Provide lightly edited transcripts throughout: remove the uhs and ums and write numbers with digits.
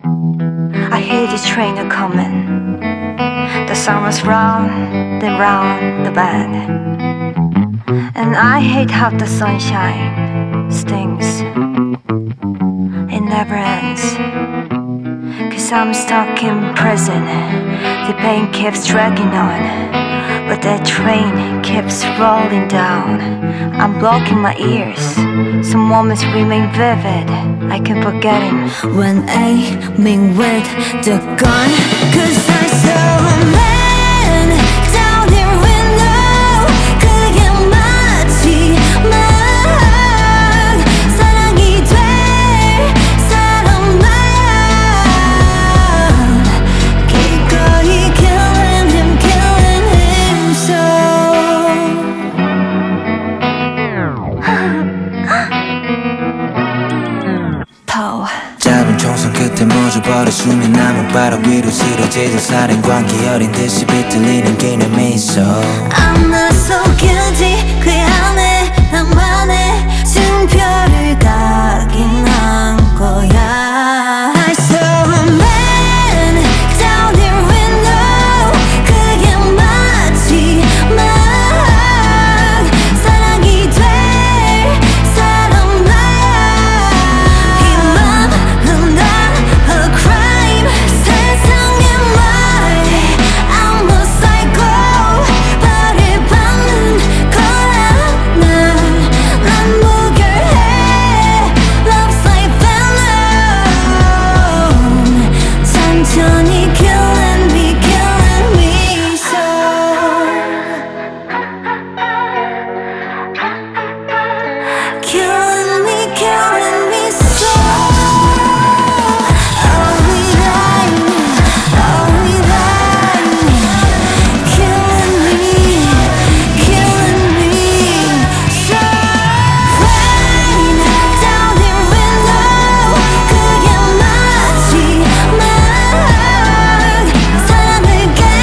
I hear the train a coming. The sun was round, then round the bend. And I hate how the sunshine stings. It never ends. 'Cause I'm stuck in prison. The pain keeps dragging on, but that train keeps rolling down. I'm blocking my ears. Some moments remain vivid. I can't forget him when aiming with the gun. 'Cause I saw a man down your window. 그게 마치 막 사랑이 될 사람만. 기꺼이 killing him so. Pow. 짧은 총선 끝에 멎어버려 숨이 남은 바람 위로 쓰러지던 사령관기 어린 듯이 비틀리는 그녀 미소. I'm not so guilty. 그 안에 나만의 증표를 각인한 거야. I saw a man down your window. 그게 마치 막 사랑이 될 사람만. 이 맘은 다 a crime. 세상의 말 I'm a psycho. 벌을 받는 거라 난 무결해. Love's like venom. 천천히 killing me so. Killing me so. Are we lying? Are we lying? Killing me so. Rain down your window. 그게 마치 막 사랑을 깨.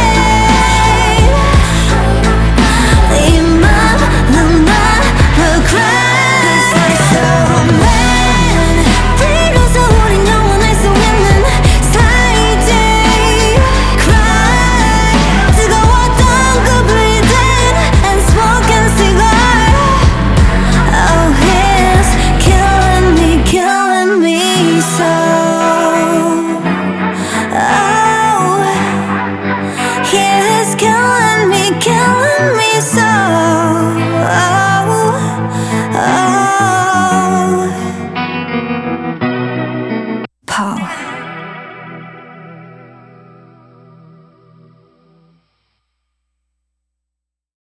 이 맘은 다 a crime. 'Cause I saw a man. 비로소 우린 영원할 수 있는 사이지. Cry. 뜨거웠던 그 breathing and smoking cigar. Oh, he's killing me so. Oh, he's killing me so. Oh, oh. Paul.